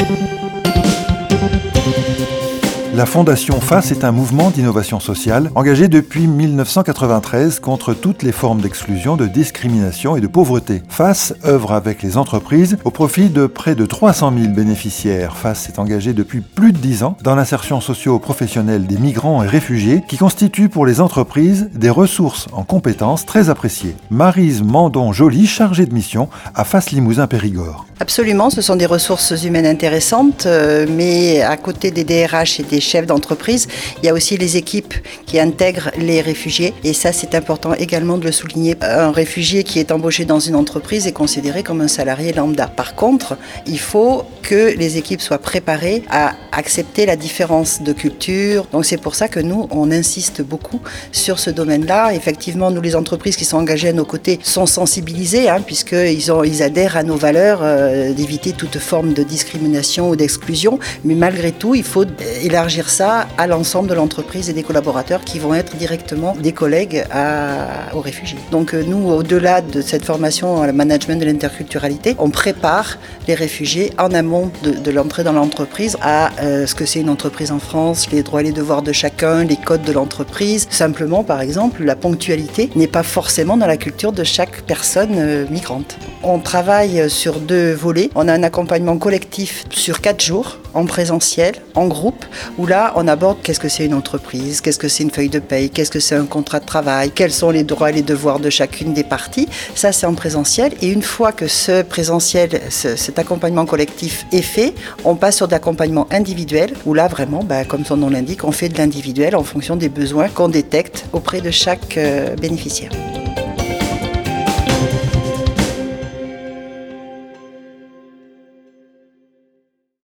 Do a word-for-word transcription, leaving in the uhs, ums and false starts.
La Fondation FACE est un mouvement d'innovation sociale engagé depuis mille neuf cent quatre-vingt-treize contre toutes les formes d'exclusion, de discrimination et de pauvreté. FACE œuvre avec les entreprises au profit de près de trois cent mille bénéficiaires. FACE s'est engagé depuis plus de dix ans dans l'insertion socio-professionnelle des migrants et réfugiés qui constituent pour les entreprises des ressources en compétences très appréciées. Maryse Mandon-Joly, chargée de mission à FACE Limousin Périgord. Absolument, ce sont des ressources humaines intéressantes, euh, mais à côté des D R H et des chefs d'entreprise, il y a aussi les équipes qui intègrent les réfugiés et ça c'est important également de le souligner. Un réfugié qui est embauché dans une entreprise est considéré comme un salarié lambda. Par contre, il faut que les équipes soient préparées à accepter la différence de culture. Donc c'est pour ça que nous, on insiste beaucoup sur ce domaine-là. Effectivement, nous les entreprises qui sont engagées à nos côtés sont sensibilisées hein, puisqu'ils ont, ils adhèrent à nos valeurs euh, d'éviter toute forme de discrimination ou d'exclusion. Mais malgré tout, il faut élargir ça à l'ensemble de l'entreprise et des collaborateurs qui vont être directement des collègues à, aux réfugiés. Donc nous, au-delà de cette formation à management de l'interculturalité, on prépare les réfugiés en amont de, de l'entrée dans l'entreprise à euh, ce que c'est une entreprise en France, les droits et les devoirs de chacun, les codes de l'entreprise. Simplement, par exemple, la ponctualité n'est pas forcément dans la culture de chaque personne euh, migrante. On travaille sur deux volets. On a un accompagnement collectif sur quatre jours, en présentiel, en groupe, où là, on aborde qu'est-ce que c'est une entreprise, qu'est-ce que c'est une feuille de paye, qu'est-ce que c'est un contrat de travail, quels sont les droits et les devoirs de chacune des parties. Ça, c'est en présentiel. Et une fois que ce présentiel, ce, cet accompagnement collectif est fait, on passe sur de l'accompagnement individuel, où là, vraiment, bah, comme son nom l'indique, on fait de l'individuel en fonction des besoins qu'on détecte auprès de chaque euh, bénéficiaire.